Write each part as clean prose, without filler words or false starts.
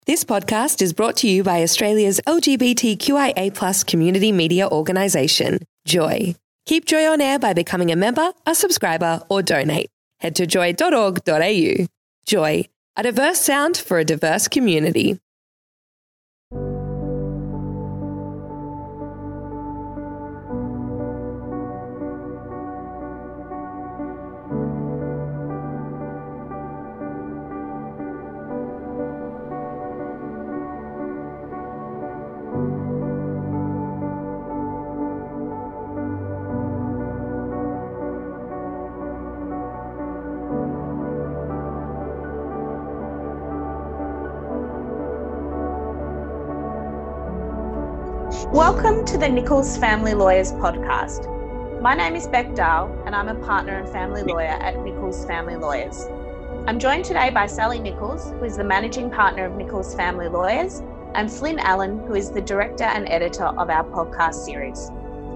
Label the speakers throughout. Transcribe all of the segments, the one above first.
Speaker 1: This podcast is brought to you by Australia's LGBTQIA+ community media organisation, Joy. Keep Joy on air by becoming a member, a subscriber, or donate. Head to joy.org.au. Joy, a diverse sound for a diverse community.
Speaker 2: Welcome to the Nichols Family Lawyers podcast. My name is Beck Dahl and I'm a partner and family lawyer at Nichols Family Lawyers. I'm joined today by Sally Nichols, who is the managing partner of Nichols Family Lawyers, and Flynn Allen, who is the director and editor of our podcast series.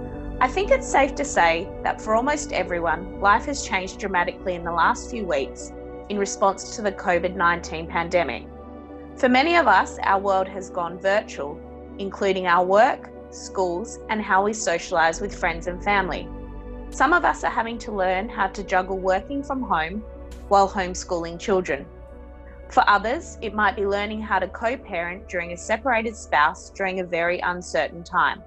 Speaker 2: I think it's safe to say that for almost everyone, life has changed dramatically in the last few weeks in response to the COVID-19 pandemic. For many of us, our world has gone virtual, including our work, schools, and how we socialise with friends and family. Some of us are having to learn how to juggle working from home while homeschooling children. For others, it might be learning how to co-parent during a separated spouse during a very uncertain time.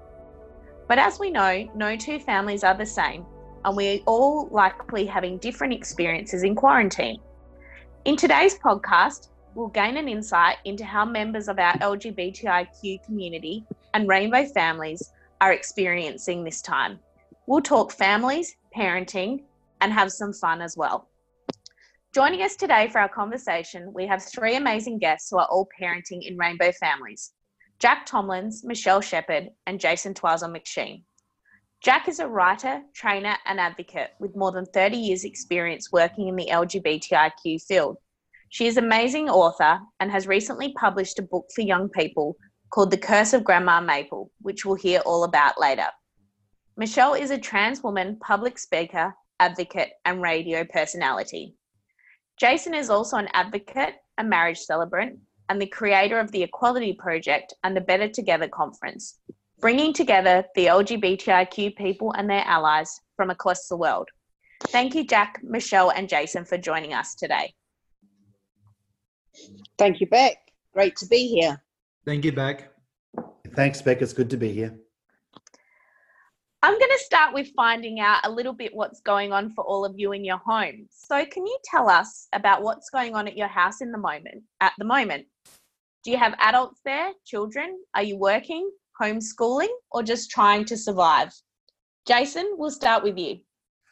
Speaker 2: But as we know, no two families are the same, and we're all likely having different experiences in quarantine. In today's podcast, we'll gain an insight into how members of our LGBTIQ community and rainbow families are experiencing this time. We'll talk families, parenting, and have some fun as well. Joining us today for our conversation, we have three amazing guests who are all parenting in rainbow families: Jack Tomlins, Michelle Shepherd, and Jason Twizel McSheen. Jack is a writer, trainer, and advocate with more than 30 years' experience working in the LGBTIQ field. She is an amazing author and has recently published a book for young people called The Curse of Grandma Maple, which we'll hear all about later. Michelle is a trans woman, public speaker, advocate, and radio personality. Jason is also an advocate, a marriage celebrant, and the creator of the Equality Project and the Better Together Conference, bringing together the LGBTIQ people and their allies from across the world. Thank you, Jack, Michelle, and Jason for joining us today.
Speaker 3: Thank you, Beck. Great to be here.
Speaker 4: Thank you, Beck.
Speaker 5: Thanks, Beck. It's good to be here.
Speaker 2: I'm going to start with finding out a little bit what's going on for all of you in your home. So can you tell us about what's going on at your house at the moment? Do you have adults there, children? Are you working, homeschooling, or just trying to survive? Jason, we'll start with you.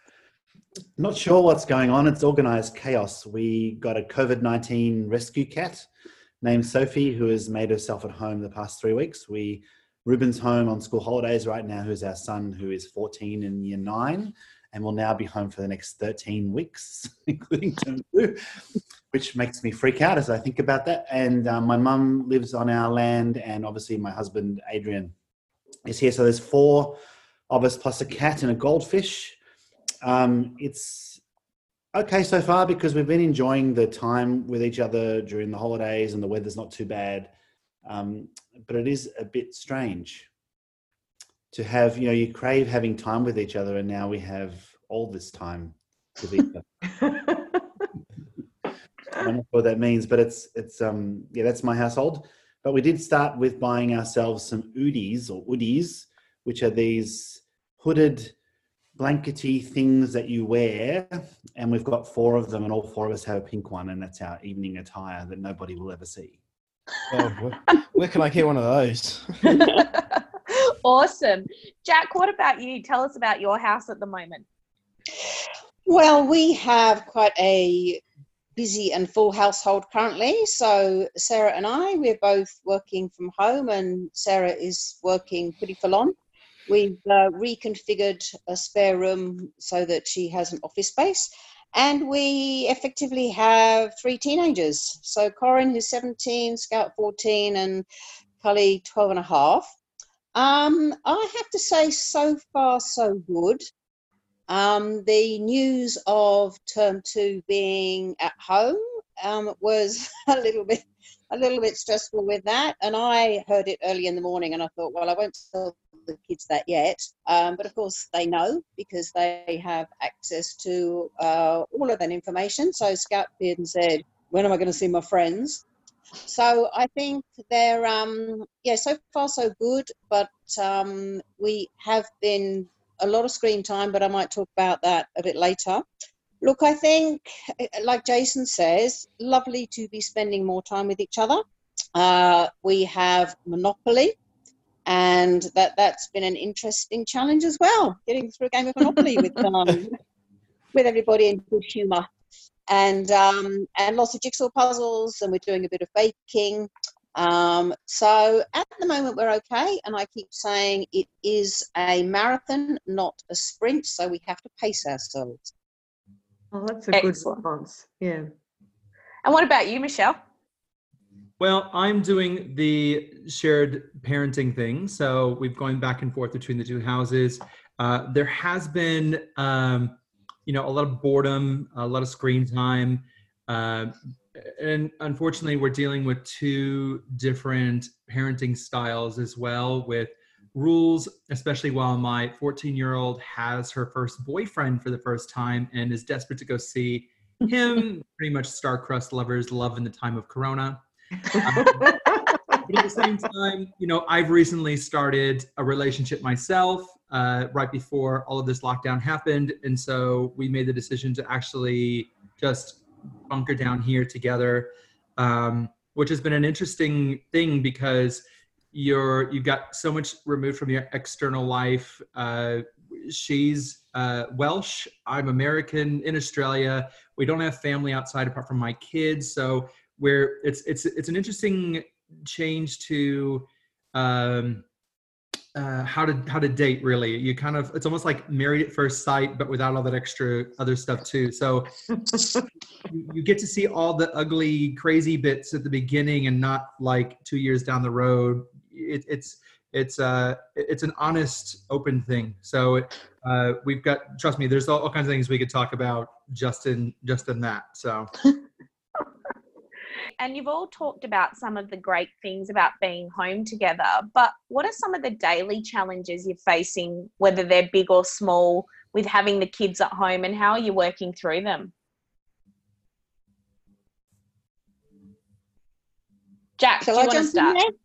Speaker 5: Not sure what's going on. It's organised chaos. We got a COVID-19 rescue cat named Sophie, who has made herself at home the past 3 weeks. Ruben's home on school holidays right now, who's our son, who is 14 in year 9, and will now be home for the next 13 weeks, including term 2, which makes me freak out as I think about that. And my mum lives on our land, and obviously my husband, Adrian, is here. So there's 4 of us plus a cat and a goldfish. It's okay so far because we've been enjoying the time with each other during the holidays and the weather's not too bad. But it is a bit strange to have, you crave having time with each other, and now we have all this time with each other. I don't know what that means, but it's that's my household. But we did start with buying ourselves some hoodies, which are these hooded blankety things that you wear, and we've got 4 of them, and all 4 of us have a pink one, and that's our evening attire that nobody will ever see.
Speaker 4: Oh, where can I get one of those?
Speaker 2: Awesome. Jack, what about you? Tell us about your house at the moment.
Speaker 3: Well, we have quite a busy and full household currently. So Sarah and we're both working from home, and Sarah is working pretty full on. We've reconfigured a spare room so that she has an office space. And we effectively have 3 teenagers. So Corin, who's 17, Scout 14, and Cully 12 and a half. I have to say, so far, so good. The news of term 2 being at home was a little bit stressful with that. And I heard it early in the morning, and I thought, well, I won't tell the kids that yet. But of course, they know because they have access to all of that information. So Scout appeared and said, "When am I going to see my friends?" So I think they're, so far so good, but we have been a lot of screen time, but I might talk about that a bit later. Look, I think, like Jason says, lovely to be spending more time with each other. We have Monopoly, and that's been an interesting challenge as well, getting through a game of Monopoly with everybody in good humour. And lots of jigsaw puzzles, and we're doing a bit of baking. So at the moment we're okay, and I keep saying it is a marathon, not a sprint, so we have to pace ourselves.
Speaker 6: Oh, that's a good
Speaker 2: Excellent.
Speaker 6: response. Yeah.
Speaker 2: And what about you, Michelle?
Speaker 7: Well, I'm doing the shared parenting thing. So we've gone back and forth between the two houses. There has been, a lot of boredom, a lot of screen time. And unfortunately, we're dealing with two different parenting styles as well, with rules, especially while my 14-year-old has her first boyfriend for the first time and is desperate to go see him. Pretty much star-crossed lovers love in the time of Corona. But at the same time, I've recently started a relationship myself right before all of this lockdown happened. And so we made the decision to actually just bunker down here together, which has been an interesting thing because you've got so much removed from your external life. She's Welsh, I'm American in Australia. We don't have family outside apart from my kids. So it's an interesting change to how to date, really. You it's almost like Married at First Sight, but without all that extra other stuff too. So you get to see all the ugly, crazy bits at the beginning and not like 2 years down the road. It's an honest, open thing. So we've got, trust me, there's all kinds of things we could talk about just in that. So.
Speaker 2: And you've all talked about some of the great things about being home together, but what are some of the daily challenges you're facing, whether they're big or small, with having the kids at home, and how are you working through them? Jack,
Speaker 3: Shall
Speaker 2: do you
Speaker 3: I
Speaker 2: want to
Speaker 3: jump in
Speaker 2: start?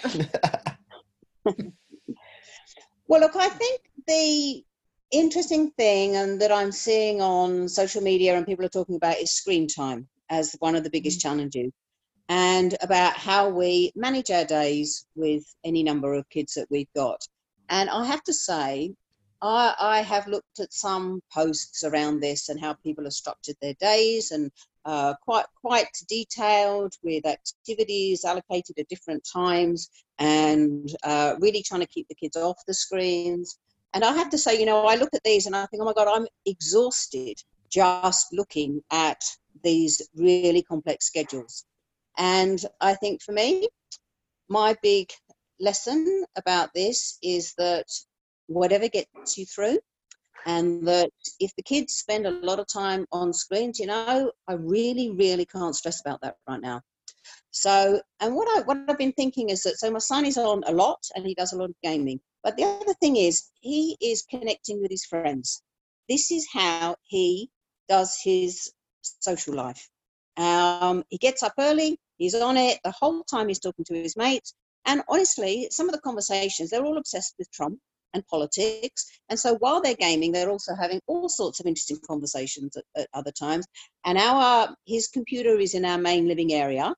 Speaker 3: there?
Speaker 2: Yeah.
Speaker 3: Well, look, I think the interesting thing and that I'm seeing on social media and people are talking about is screen time as one of the biggest challenges, and about how we manage our days with any number of kids that we've got. And I have to say, I have looked at some posts around this and how people have structured their days, and quite detailed, with activities allocated at different times, and really trying to keep the kids off the screens. And I have to say, I look at these and I think, oh my God, I'm exhausted just looking at these really complex schedules. And I think for me, my big lesson about this is that whatever gets you through, and that if the kids spend a lot of time on screens, I really, really can't stress about that right now. So, and what I've been thinking is that, so my son is on a lot and he does a lot of gaming, but the other thing is he is connecting with his friends. This is how he does his social life. He gets up early, he's on it, the whole time he's talking to his mates. And honestly, some of the conversations, they're all obsessed with Trump and politics. And so while they're gaming, they're also having all sorts of interesting conversations at other times. And his computer is in our main living area,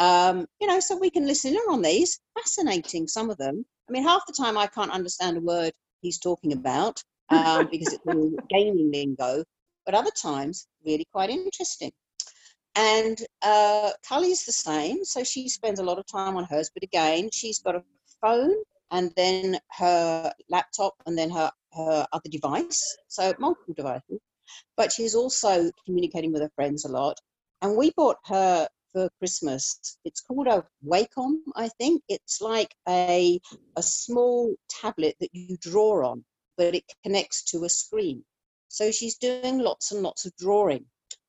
Speaker 3: so we can listen in on these. Fascinating, some of them. I mean, half the time I can't understand a word he's talking about because it's all gaming lingo, but other times really quite interesting. And Cully's the same, so she spends a lot of time on hers, but again, she's got a phone and then her laptop and then her other device, so multiple devices, but she's also communicating with her friends a lot. And we bought her for Christmas, it's called a Wacom, I think. It's like a small tablet that you draw on, but it connects to a screen. So she's doing lots and lots of drawing.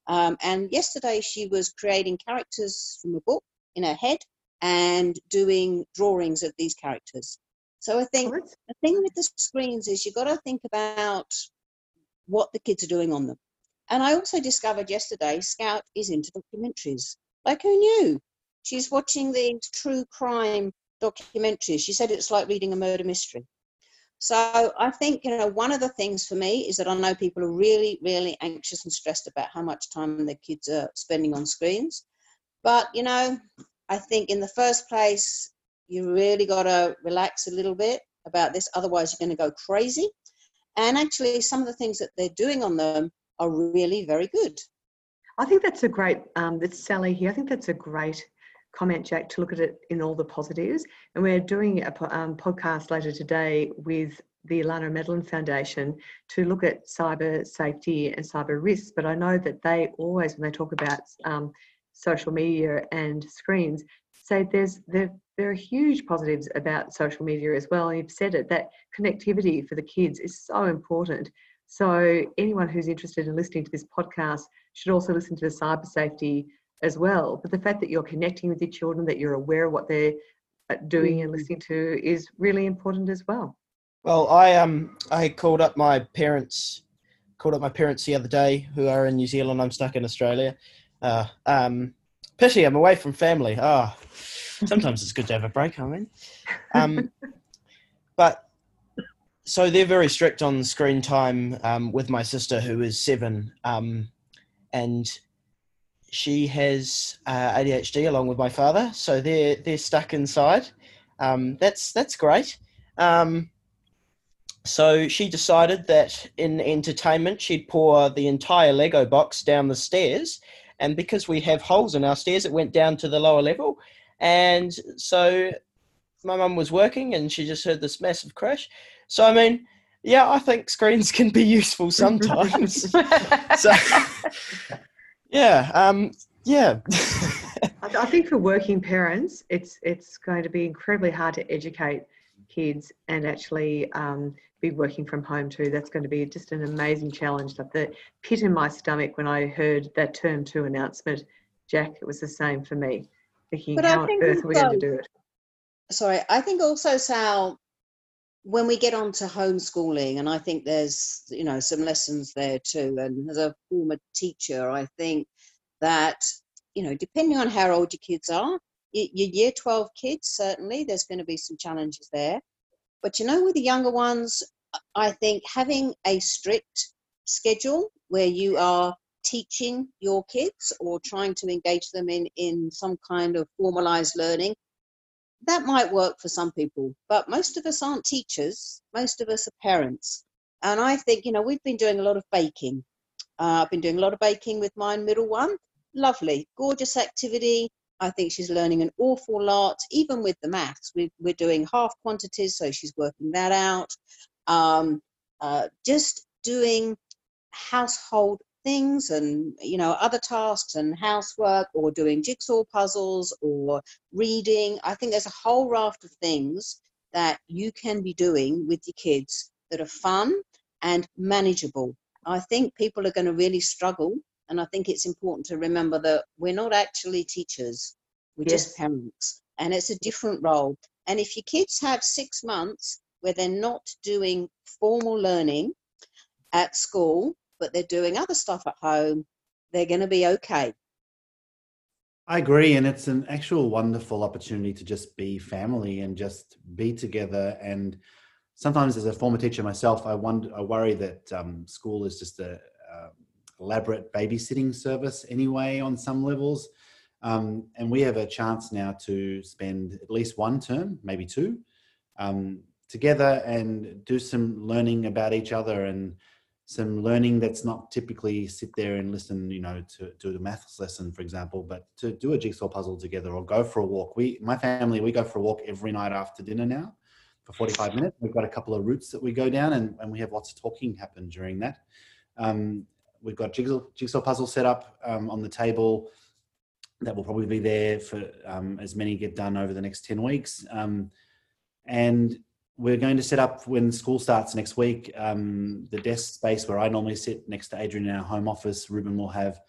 Speaker 3: And yesterday she was creating characters from a book in her head and doing drawings of these characters. So I think the thing with the screens is you've got to think about what the kids are doing on them. And I also discovered yesterday Scout is into documentaries. Like, who knew? She's watching these true crime documentaries. She said it's like reading a murder mystery. So I think, one of the things for me is that I know people are really, really anxious and stressed about how much time their kids are spending on screens. But, I think in the first place, you really got to relax a little bit about this. Otherwise, you're going to go crazy. And actually, some of the things that they're doing on them are really very good.
Speaker 6: I think that's a great, that's Sally here. I think that's a great comment, Jack, to look at it in all the positives. And we're doing a podcast later today with the Alana Medlin Foundation to look at cyber safety and cyber risks. But I know that they always, when they talk about social media and screens, say there are huge positives about social media as well. And you've said it, that connectivity for the kids is so important. So anyone who's interested in listening to this podcast should also listen to the cyber safety as well. But the fact that you're connecting with your children, that you're aware of what they're doing and listening to is really important as well.
Speaker 4: Well, I called up my parents the other day who are in New Zealand. I'm stuck in Australia. Pity, I'm away from family. Sometimes it's good to have a break, But so they're very strict on screen time with my sister, who is 7, and she has ADHD along with my father. So they're stuck inside. That's great. So she decided that in entertainment, she'd pour the entire Lego box down the stairs. And because we have holes in our stairs, it went down to the lower level. And so my mum was working and she just heard this massive crash. So, I think screens can be useful sometimes. So, I
Speaker 6: think for working parents, it's going to be incredibly hard to educate kids and actually be working from home too. That's going to be just an amazing challenge. Like the pit in my stomach when I heard that Term 2 announcement, Jack, it was the same for me. Thinking, how on earth are we going to do it?
Speaker 3: Sorry, I think also, Sal, when we get on to homeschooling, and I think there's, some lessons there too. And as a former teacher, I think that, depending on how old your kids are, your year 12 kids, certainly there's going to be some challenges there. But, with the younger ones, I think having a strict schedule where you are teaching your kids or trying to engage them in some kind of formalized learning, that might work for some people. But most of us aren't teachers. Most of us are parents. And I think, we've been doing a lot of baking. I've been doing a lot of baking with my middle one. Lovely, gorgeous activity. I think she's learning an awful lot, even with the maths. We're doing half quantities, so she's working that out. Just doing household things and, other tasks and housework, or doing jigsaw puzzles or reading. I think there's a whole raft of things that you can be doing with your kids that are fun and manageable. I think people are going to really struggle. And I think it's important to remember that we're not actually teachers. We're just parents. And it's a different role. And if your kids have 6 months where they're not doing formal learning at school, but they're doing other stuff at home, they're going to be okay.
Speaker 5: I agree. And it's an actual wonderful opportunity to just be family and just be together. And sometimes as a former teacher myself, I worry that school is just a elaborate babysitting service anyway on some levels, and we have a chance now to spend at least 1 term, maybe 2, together and do some learning about each other, and some learning that's not typically sit there and listen, to the maths lesson, for example, but to do a jigsaw puzzle together or go for a walk. My family, we go for a walk every night after dinner now for 45 minutes. We've got a couple of routes that we go down, and we have lots of talking happen during that. We've got jigsaw puzzle set up on the table that will probably be there for as many get done over the next 10 weeks. And we're going to set up, when school starts next week, the desk space where I normally sit next to Adrian in our home office. Ruben will have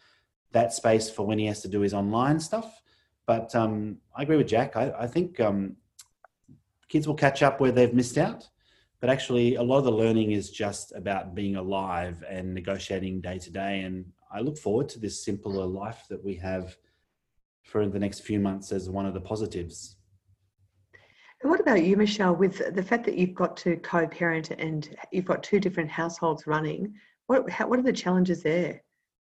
Speaker 5: that space for when he has to do his online stuff. But I agree with Jack. I think kids will catch up where they've missed out. But actually, a lot of the learning is just about being alive and negotiating day to day. And I look forward to this simpler life that we have for the next few months as one of the positives.
Speaker 6: And what about you, Michelle, with the fact that you've got to co-parent and you've got two different households running? What are the challenges there?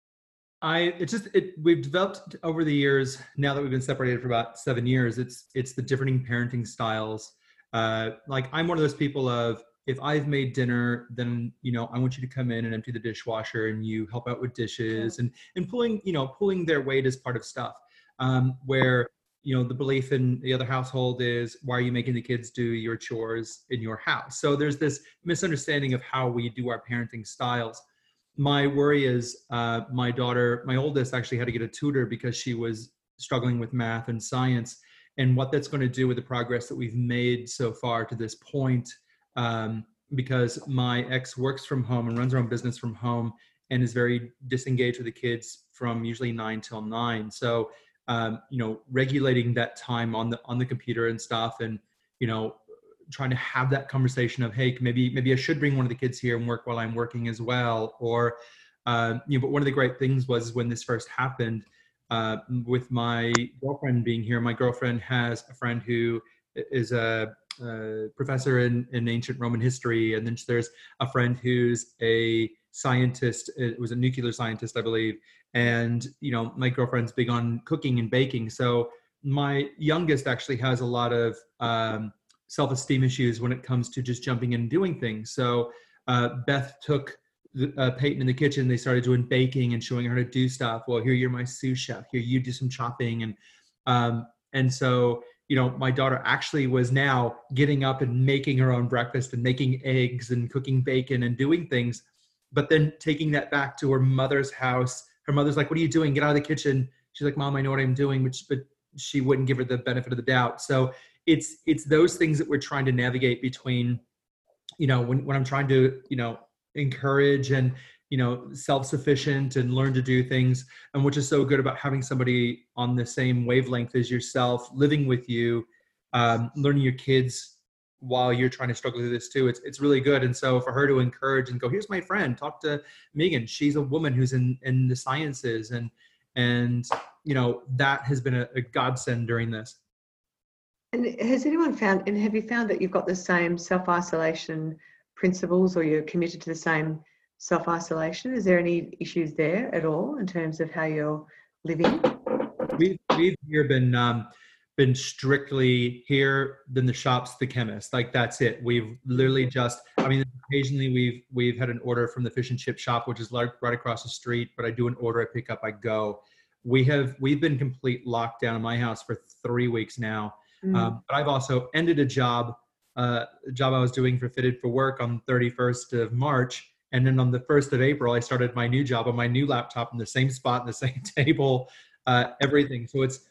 Speaker 7: We've developed over the years, now that we've been separated for about 7 years, it's the differing parenting styles. Like I'm one of those people of, if I've made dinner, then, I want you to come in and empty the dishwasher and you help out with dishes and pulling their weight as part of stuff. Where, the belief in the other household is, why are you making the kids do your chores in your house? So there's this misunderstanding of how we do our parenting styles. My worry is my oldest actually had to get a tutor because she was struggling with math and science, and what that's going to do with the progress that we've made so far to this point. Because my ex works from home and runs her own business from home and is very disengaged with the kids from usually 9 till 9. So, regulating that time on the computer and stuff, and, trying to have that conversation of, hey, maybe I should bring one of the kids here and work while I'm working as well. Or, but one of the great things was when this first happened, with my girlfriend being here, my girlfriend has a friend who is a professor in ancient Roman history. And then there's a friend who's a scientist. It was a nuclear scientist, I believe. And, my girlfriend's big on cooking and baking. So my youngest actually has a lot of self-esteem issues when it comes to just jumping in and doing things. So Beth took Peyton in the kitchen. They started doing baking and showing her how to do stuff. Well, here, you're my sous chef. Here, you do some chopping. And so, my daughter actually was now getting up and making her own breakfast and making eggs and cooking bacon and doing things, but then taking that back to her mother's house. Her mother's like, what are you doing? Get out of the kitchen. She's like, Mom, I know what I'm doing, but she wouldn't give her the benefit of the doubt. So it's those things that we're trying to navigate between, when I'm trying to, encourage and, self-sufficient and learn to do things. And which is so good about having somebody on the same wavelength as yourself, living with you, learning your kids while you're trying to struggle through this too. It's really good. And so for her to encourage and go, here's my friend, talk to Megan. She's a woman who's in the sciences. And that has been a godsend during this.
Speaker 6: And has anyone found, and have you found that you've got the same self-isolation principles, or you're committed to the same self-isolation? Is there any issues there at all in terms of how you're living?
Speaker 7: We've here been strictly here, then the shop's the chemist. Like that's it. We've literally occasionally we've had an order from the fish and chip shop, which is right across the street, but I do an order, I pick up, I go. We've been complete lockdown in my house for 3 weeks now. But I've also ended a job I was doing for Fitted for Work on 31st of March. And then on the 1st of April, I started my new job on my new laptop in the same spot, in the same table, everything. So it's,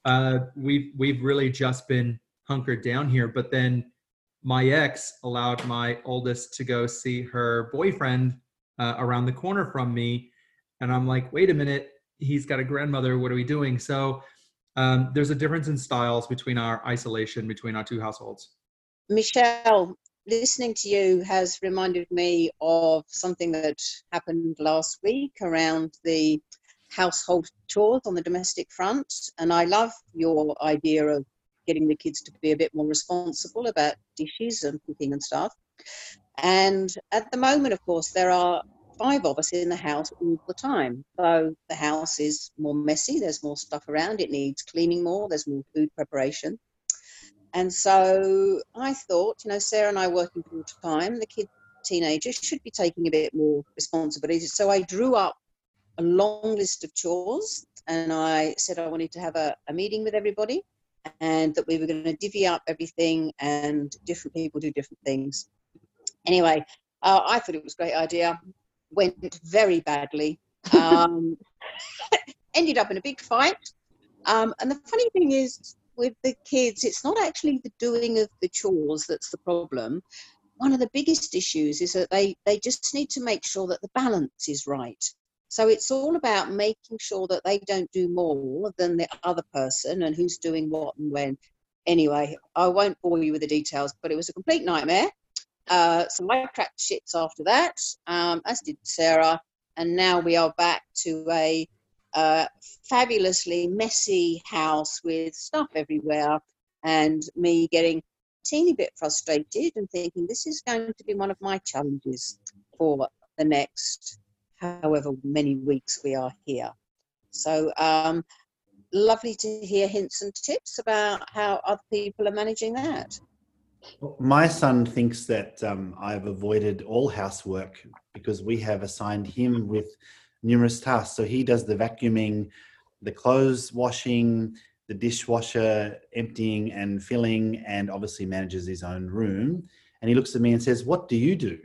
Speaker 7: we've really just been hunkered down here. But then my ex allowed my oldest to go see her boyfriend around the corner from me. And I'm like, wait a minute, he's got a grandmother. What are we doing? So there's a difference in styles between our isolation, between our two households.
Speaker 3: Michelle, listening to you has reminded me of something that happened last week around the household chores on the domestic front. And I love your idea of getting the kids to be a bit more responsible about dishes and cooking and stuff. And at the moment, of course, there are 5 of us in the house all the time. So the house is more messy. There's more stuff around. It needs cleaning more. There's more food preparation. And so I thought, Sarah and I working full time, the teenagers should be taking a bit more responsibility. So I drew up a long list of chores, and I said I wanted to have a meeting with everybody, and that we were going to divvy up everything and different people do different things. Anyway, I thought it was a great idea. Went very badly. Ended up in a big fight. And the funny thing is, with the kids, it's not actually the doing of the chores that's the problem. One of the biggest issues is that they just need to make sure that the balance is right. So it's all about making sure that they don't do more than the other person and who's doing what and when. Anyway, I won't bore you with the details, but it was a complete nightmare. So I cracked shits after that, as did Sarah. And now we are back to a fabulously messy house with stuff everywhere, and me getting a teeny bit frustrated and thinking this is going to be one of my challenges for the next however many weeks we are here. So lovely to hear hints and tips about how other people are managing that.
Speaker 5: My son thinks that I've avoided all housework because we have assigned him with numerous tasks. So he does the vacuuming, the clothes washing, the dishwasher emptying and filling, and obviously manages his own room. And he looks at me and says, "What do you do?"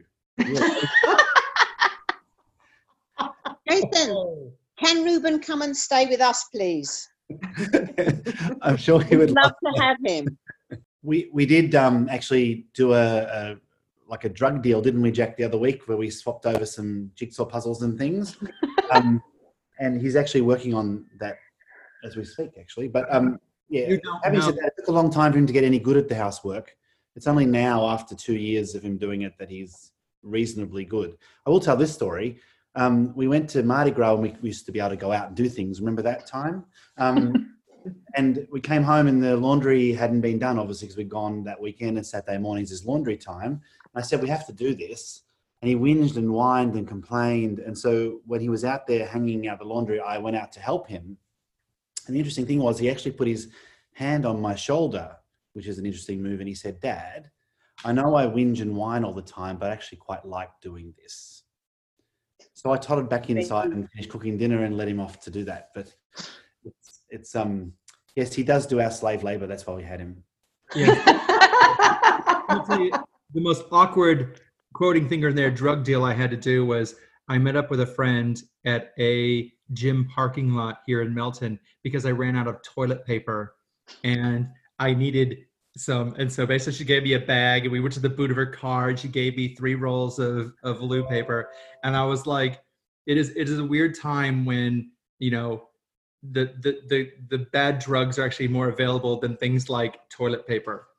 Speaker 3: Nathan, can Ruben come and stay with us, please?
Speaker 5: I'm sure he would
Speaker 3: love to have him.
Speaker 5: We did actually do a drug deal, didn't we, Jack, the other week, where we swapped over some jigsaw puzzles and things. And he's actually working on that as we speak, actually. But yeah, having said that, it took a long time for him to get any good at the housework. It's only now, after 2 years of him doing it, that he's reasonably good. I will tell this story. We went to Mardi Gras and we used to be able to go out and do things. Remember that time? And we came home and the laundry hadn't been done, obviously, because we'd gone that weekend, and Saturday mornings is laundry time. And I said, we have to do this. And he whinged and whined and complained. And so when he was out there hanging out the laundry, I went out to help him. And the interesting thing was he actually put his hand on my shoulder, which is an interesting move. And he said, "Dad, I know I whinge and whine all the time, but I actually quite like doing this." So I totted back inside and finished cooking dinner and let him off to do that. But it's yes, he does do our slave labor. That's why we had him.
Speaker 7: Yeah. I'll tell you, the most awkward quoting finger in there drug deal I had to do was I met up with a friend at a gym parking lot here in Melton because I ran out of toilet paper and I needed some. And so basically she gave me a bag and we went to the boot of her car and she gave me 3 rolls of loo paper. And I was like, it is a weird time when, you know, the bad drugs are actually more available than things like toilet paper.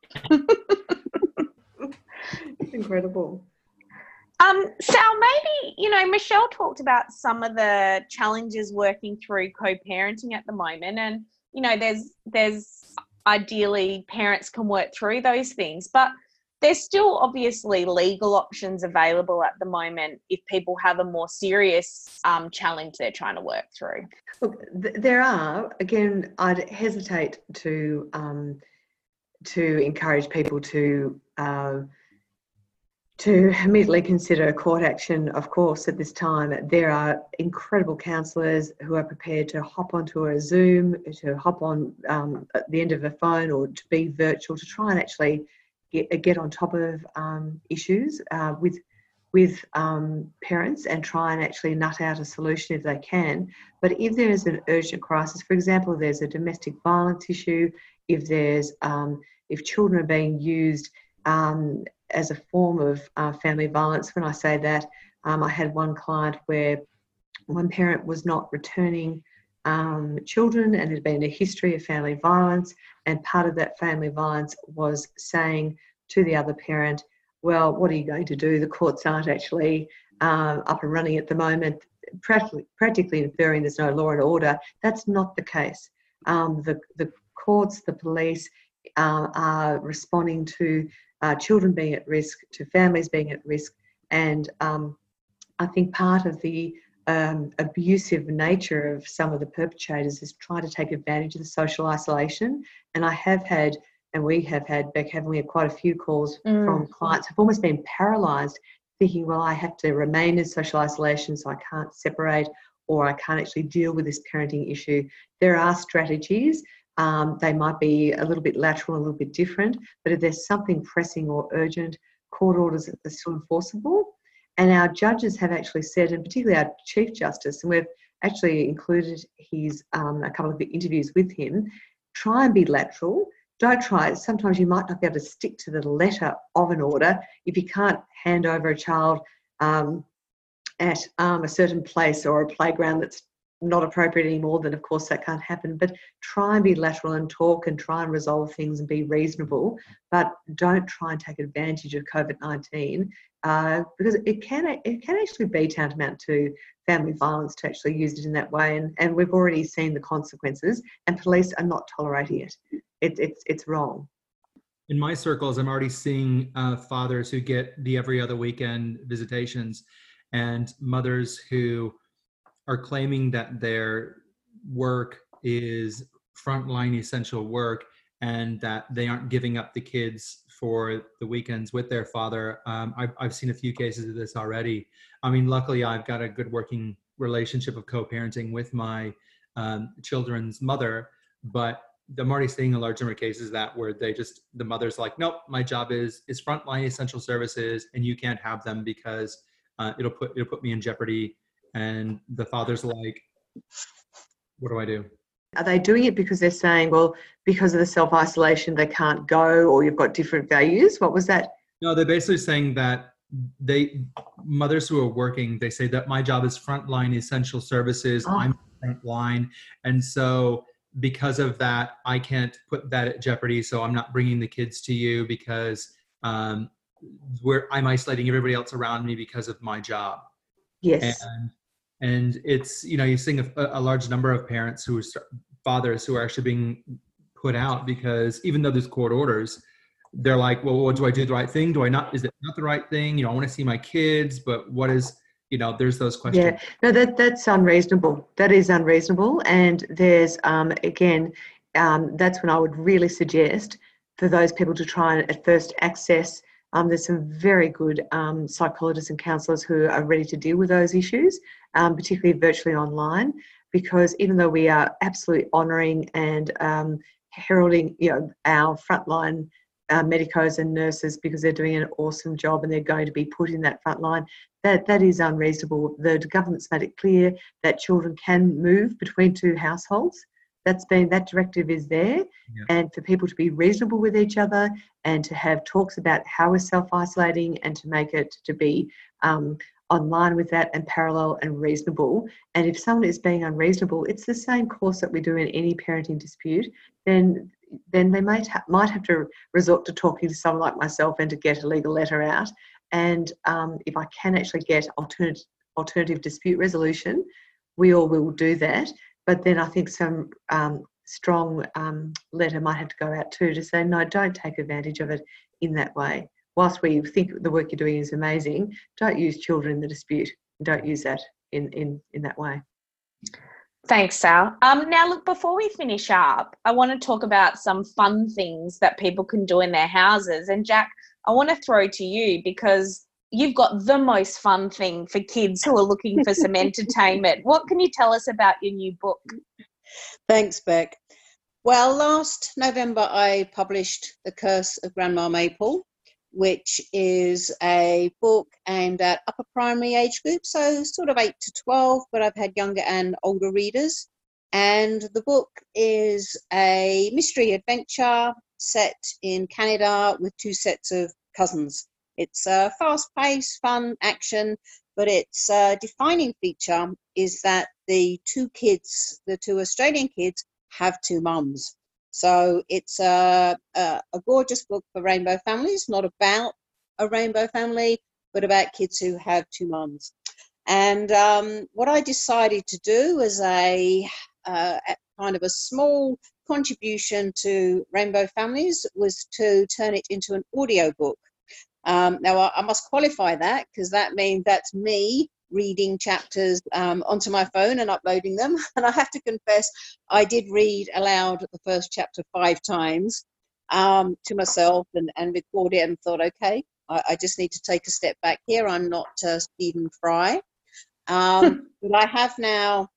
Speaker 6: It's incredible.
Speaker 2: Sal, maybe, you know, Michelle talked about some of the challenges working through co-parenting at the moment. And, you know, there's ideally parents can work through those things, but there's still obviously legal options available at the moment if people have a more serious challenge they're trying to work through.
Speaker 6: Look, there are. Again, I'd hesitate to encourage people to immediately consider court action. Of course, at this time, there are incredible counsellors who are prepared to hop onto a Zoom, to hop on at the end of a phone, or to be virtual, to try and actually get on top of issues with parents and try and actually nut out a solution if they can. But if there is an urgent crisis, for example, if there's a domestic violence issue, if there's if children are being used as a form of family violence. When I say that, I had one client where one parent was not returning children and had been a history of family violence, and part of that family violence was saying to the other parent, well, what are you going to do? The courts aren't actually up and running at the moment, practically inferring there's no law and order. That's not the case. The courts, the police are responding to children being at risk, to families being at risk, and I think part of the abusive nature of some of the perpetrators is trying to take advantage of the social isolation. And I have had, and we have had, Beck, haven't we, had quite a few calls from clients who've almost been paralysed, thinking, well, I have to remain in social isolation so I can't separate, or I can't actually deal with this parenting issue. There are strategies. They might be a little bit lateral, a little bit different, but if there's something pressing or urgent, court orders are still enforceable. And our judges have actually said, and particularly our Chief Justice, and we've actually included his a couple of interviews with him, try and be lateral. Don't try. Sometimes you might not be able to stick to the letter of an order if you can't hand over a child at a certain place or a playground that's not appropriate anymore, then of course that can't happen. But try and be lateral and talk and try and resolve things and be reasonable, but don't try and take advantage of COVID-19 because it can actually be tantamount to family violence to actually use it in that way. And we've already seen the consequences, and police are not tolerating it. It's wrong.
Speaker 7: In my circles, I'm already seeing fathers who get the every other weekend visitations and mothers who are claiming that their work is frontline essential work and that they aren't giving up the kids for the weekends with their father. I've seen a few cases of this already. I mean, luckily I've got a good working relationship of co-parenting with my children's mother, but I'm already seeing a large number of cases where the mother's like, nope, my job is frontline essential services and you can't have them because it'll put me in jeopardy. And the father's like, what do I do?
Speaker 6: Are they doing it because they're saying, well, because of the self-isolation, they can't go, or you've got different values? What was that?
Speaker 7: No, they're basically saying that mothers who are working, they say that my job is frontline essential services.
Speaker 6: Oh.
Speaker 7: I'm frontline. And so because of that, I can't put that at jeopardy. So I'm not bringing the kids to you because I'm isolating everybody else around me because of my job.
Speaker 6: Yes.
Speaker 7: And it's, you're seeing a large number of parents fathers who are actually being put out because even though there's court orders, they're like, well, what do I do the right thing? Do I not? Is it not the right thing? I want to see my kids, but what is, there's those questions.
Speaker 6: Yeah, no, that's unreasonable. That is unreasonable. And there's, again, that's when I would really suggest for those people to try and at first access. There's some very good psychologists and counsellors who are ready to deal with those issues, particularly virtually online, because even though we are absolutely honouring and heralding, our frontline medicos and nurses because they're doing an awesome job and they're going to be put in that front line, that is unreasonable. The government's made it clear that children can move between two households. That directive is there, yeah. And for people to be reasonable with each other and to have talks about how we're self-isolating and to make it to be online with that and parallel and reasonable. And if someone is being unreasonable, it's the same course that we do in any parenting dispute. Then they might have to resort to talking to someone like myself and to get a legal letter out. And if I can actually get alternative dispute resolution, we all will do that. But then I think some strong letter might have to go out too to say, no, don't take advantage of it in that way. Whilst we think the work you're doing is amazing, don't use children in the dispute. Don't use that in that way.
Speaker 2: Thanks, Sal. Now, look, before we finish up, I want to talk about some fun things that people can do in their houses. And Jack, I want to throw to you because you've got the most fun thing for kids who are looking for some entertainment. What can you tell us about your new book?
Speaker 3: Thanks, Beck. Well, last November, I published The Curse of Grandma Maple, which is a book aimed at upper primary age groups, so sort of 8 to 12, but I've had younger and older readers. And the book is a mystery adventure set in Canada with 2 sets of cousins. It's a fast-paced, fun action, but its defining feature is that the 2 Australian kids, have 2 mums. So it's a gorgeous book for rainbow families, not about a rainbow family, but about kids who have 2 mums. And what I decided to do as a kind of a small contribution to rainbow families was to turn it into an audiobook. Now, I must qualify that because that means that's me reading chapters onto my phone and uploading them. And I have to confess, I did read aloud the first chapter 5 times to myself and record it and thought, okay, I just need to take a step back here. I'm not Stephen Fry. But I have now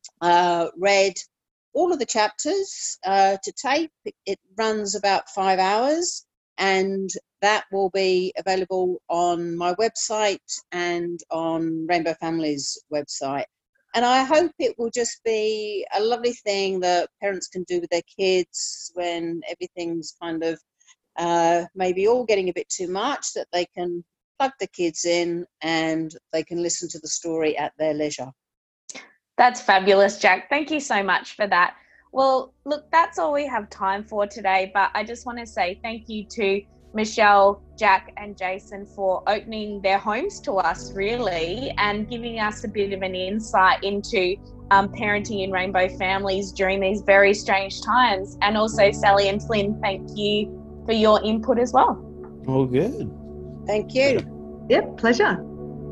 Speaker 3: read all of the chapters to tape. It runs about 5 hours. And that will be available on my website and on Rainbow Families' website. And I hope it will just be a lovely thing that parents can do with their kids when everything's kind of maybe all getting a bit too much, that they can plug the kids in, and they can listen to the story at their leisure.
Speaker 2: That's fabulous, Jack. Thank you so much for that. Well, look, that's all we have time for today, but I just want to say thank you to Michelle, Jack and Jason for opening their homes to us, really, and giving us a bit of an insight into parenting in rainbow families during these very strange times. And also, Sally and Flynn, thank you for your input as well.
Speaker 4: All good.
Speaker 3: Thank you.
Speaker 6: Yep, pleasure.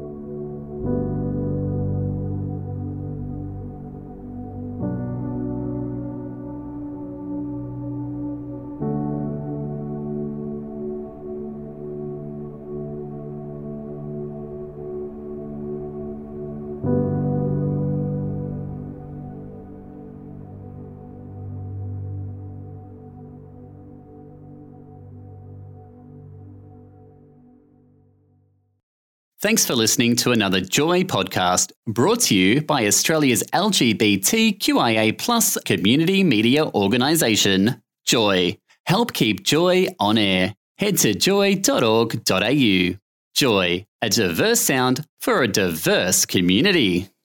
Speaker 8: Thanks for listening to another Joy podcast brought to you by Australia's LGBTQIA+ community media organisation, Joy. Help keep Joy on air. Head to joy.org.au. Joy, a diverse sound for a diverse community.